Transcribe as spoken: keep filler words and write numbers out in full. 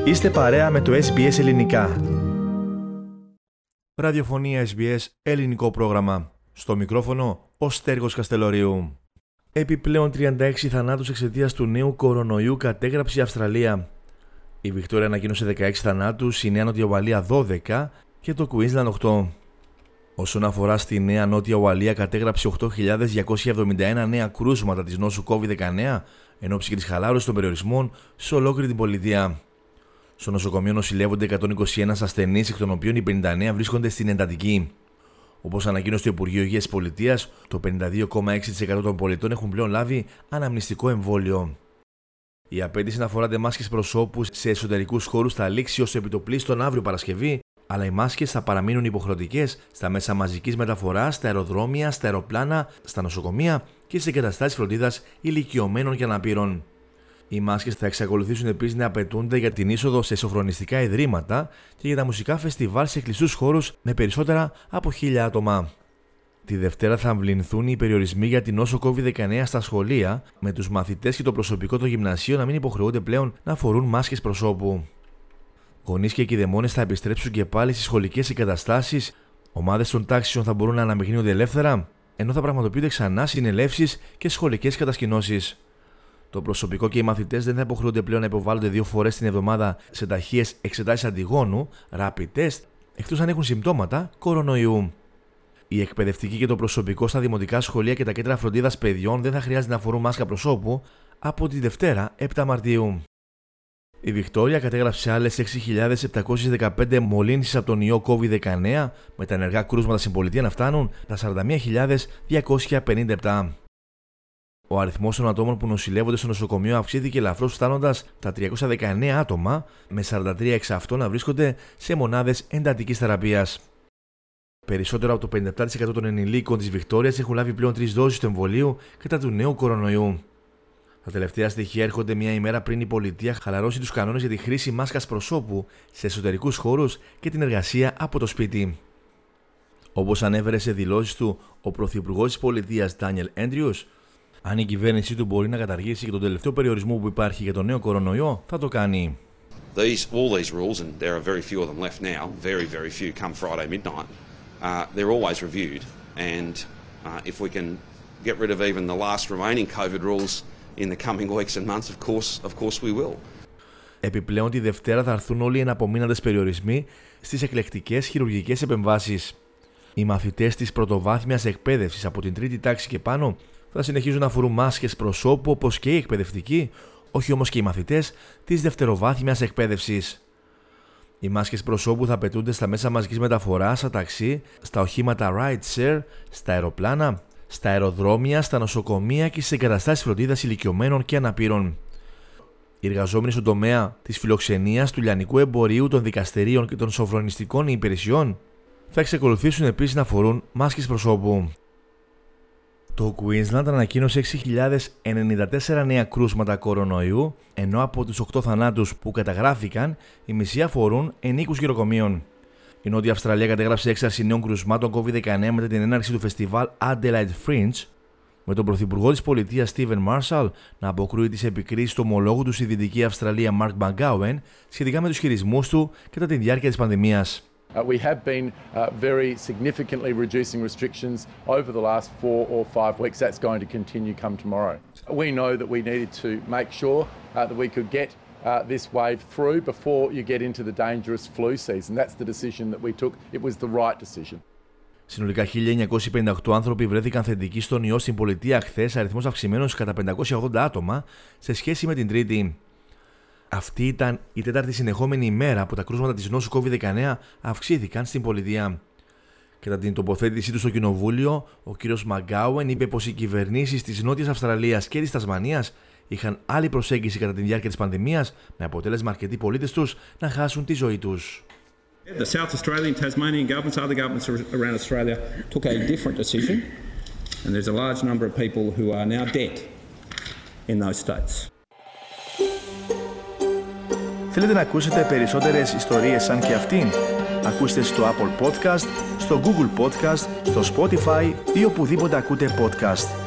Είστε παρέα με το ες μπι ες Ελληνικά. Ραδιοφωνία ες μπι ες, ελληνικό πρόγραμμα. Στο μικρόφωνο, ο Στέργος Καστελωρίου. Επιπλέον τριάντα έξι θανάτους εξαιτίας του νέου κορονοϊού κατέγραψε η Αυστραλία. Η Βικτόρια ανακοίνωσε δεκαέξι θανάτους, η Νέα Νότια Ουαλία δώδεκα και το Κουίνσλαντ οκτώ. Όσον αφορά στη Νέα Νότια Ουαλία, κατέγραψε οκτώ χιλιάδες διακόσια εβδομήντα ένα νέα κρούσματα της νόσου κόβιντ δεκαεννέα, εν ώψη και της χαλάρωσης των περιορισμών σε ολόκληρη την πολιτεία. Στο νοσοκομείο νοσηλεύονται εκατόν είκοσι ένα ασθενείς, εκ των οποίων οι πενήντα εννέα βρίσκονται στην εντατική. Όπως ανακοίνωσε το Υπουργείο Υγείας της Πολιτείας, το πενήντα δύο κόμμα έξι τοις εκατό των πολιτών έχουν πλέον λάβει αναμνηστικό εμβόλιο. Η απέτηση να φοράτε μάσκες προσώπου σε εσωτερικούς χώρους θα λήξει ως επιτοπλίστων αύριο Παρασκευή, αλλά οι μάσκες θα παραμείνουν υποχρεωτικές στα μέσα μαζικής μεταφοράς, στα αεροδρόμια, στα αεροπλάνα, στα νοσοκομεία και σε εγκαταστάσεις φροντίδας ηλικιωμένων και αναπήρων. Οι μάσκες θα εξακολουθήσουν επίσης να απαιτούνται για την είσοδο σε σοφρονιστικά ιδρύματα και για τα μουσικά φεστιβάλ σε κλειστούς χώρους με περισσότερα από χίλια άτομα. Τη Δευτέρα θα αμβληνθούν οι περιορισμοί για την νόσο κόβιντ δεκαεννέα στα σχολεία, με τους μαθητές και το προσωπικό των γυμνασίων να μην υποχρεούνται πλέον να φορούν μάσκες προσώπου. Γονείς και κηδεμόνες θα επιστρέψουν και πάλι στις σχολικές εγκαταστάσεις, ομάδες των τάξεων θα μπορούν να αναμειγνύονται ελεύθερα, ενώ θα πραγματοποιούνται ξανά συνελεύσεις και σχολικές κατασκηνώσεις. Το προσωπικό και οι μαθητές δεν θα υποχρεούνται πλέον να υποβάλλονται δύο φορές την εβδομάδα σε ταχείες εξετάσεις αντιγόνου, rapid test, εκτός αν έχουν συμπτώματα κορονοϊού. Οι εκπαιδευτικοί και το προσωπικό στα δημοτικά σχολεία και τα κέντρα φροντίδας παιδιών δεν θα χρειάζεται να φορούν μάσκα προσώπου από τη Δευτέρα επτά Μαρτίου. Η Βικτόρια κατέγραψε άλλες έξι χιλιάδες επτακόσιες δεκαπέντε μολύνσεις από τον ιό κόβιντ δεκαεννέα, με τα ενεργά κρούσματα στην πολιτεία να φτάνουν τα σαράντα μία χιλιάδες διακόσια πενήντα επτά. Ο αριθμός των ατόμων που νοσηλεύονται στο νοσοκομείο αυξήθηκε ελαφρώς, φτάνοντας τα τριακόσια δεκαεννέα άτομα, με σαράντα τρία εξ αυτών να βρίσκονται σε μονάδες εντατικής θεραπείας. Περισσότερο από το πενήντα επτά τοις εκατό των ενηλίκων της Βικτόριας έχουν λάβει πλέον τρεις δόσεις του εμβολίου κατά του νέου κορονοϊού. Τα τελευταία στοιχεία έρχονται μια ημέρα πριν η πολιτεία χαλαρώσει τους κανόνες για τη χρήση μάσκας προσώπου σε εσωτερικούς χώρους και την εργασία από το σπίτι. Όπως ανέφερε σε δηλώσεις του ο Πρωθυπουργός της Πολιτείας Ντάνιελ Έντριους, αν η κυβέρνησή του μπορεί να καταργήσει και τον τελευταίο περιορισμό που υπάρχει για τον νέο κορονοϊό, θα το κάνει. These, all these rules, and there are very few of them left now, very, very few come Friday midnight, uh, they're always reviewed. And uh, if we can get rid of even the last remaining COVID rules in the coming weeks and months, of course, of course we will. Επιπλέον τη Δευτέρα θα έρθουν όλοι οι εναπομείναντες περιορισμοί στις εκλεκτικές χειρουργικές επεμβάσεις. Οι μαθητές της πρωτοβάθμιας εκπαίδευσης από την τρίτη τάξη και πάνω θα συνεχίζουν να φορούν μάσκες προσώπου, όπως και οι εκπαιδευτικοί, όχι όμως και οι μαθητές της δευτεροβάθμιας εκπαίδευσης. Οι μάσκες προσώπου θα απαιτούνται στα μέσα μαζικής μεταφοράς, στα ταξί, στα οχήματα ride share, στα αεροπλάνα, στα αεροδρόμια, στα νοσοκομεία και στις εγκαταστάσεις φροντίδας ηλικιωμένων και αναπήρων. Οι εργαζόμενοι στον τομέα της φιλοξενίας, του λιανικού εμπορίου, των δικαστηρίων και των σοφρονιστικών υπηρεσιών θα εξακολουθήσουν επίσης να φορούν μάσκες προσώπου. Το Queensland ανακοίνωσε έξι χιλιάδες ενενήντα τέσσερα νέα κρούσματα κορονοϊού, ενώ από τους οκτώ θανάτους που καταγράφηκαν, οι μισοί αφορούν ενίκους γυροκομείων. Η Νότια Αυστραλία κατέγραψε έξαρση νέων κρουσμάτων κόβιντ δεκαεννέα μετά την έναρξη του φεστιβάλ Adelaide Fringe, με τον Πρωθυπουργό της Πολιτείας Stephen Marshall να αποκρούει τις επικρίσεις του ομολόγου του στη Δυτική Αυστραλία Mark McGowan σχετικά με τους χειρισμούς του κατά τη διάρκεια της πανδημίας. Uh, we have been uh, very significantly reducing restrictions over the last four or five weeks. That's going to continue come tomorrow. We know that we needed to make sure uh, that we could get uh, this wave through before you get into the dangerous flu season. That's the decision that we took. It was the right decision. Συνολικά χίλια εννιακόσιοι πενήντα οκτώ άνθρωποι βρέθηκαν θετικοί στον ιό στην πολιτεία χθες, αριθμός αυξημένος κατά πεντακόσια ογδόντα άτομα σε σχέση με την Τρίτη. Αυτή ήταν η τέταρτη συνεχόμενη ημέρα που τα κρούσματα της νόσου κόβιντ δεκαεννέα αυξήθηκαν στην πολιτεία. Κατά την τοποθέτησή του στο κοινοβούλιο, ο κ. Μαγκάουεν είπε πως οι κυβερνήσεις της Νότιας Αυστραλίας και της Τασμανίας είχαν άλλη προσέγγιση κατά τη διάρκεια της πανδημίας, με αποτέλεσμα αρκετοί πολίτες τους να χάσουν τη ζωή τους. The South Australian, Tasmanian governments, other governments around Australia took a different decision, and there's a large number of people who are now dead in those states. Θέλετε να ακούσετε περισσότερες ιστορίες σαν και αυτήν? Ακούστε στο Apple Podcast, στο Google Podcast, στο Spotify ή οπουδήποτε ακούτε podcast.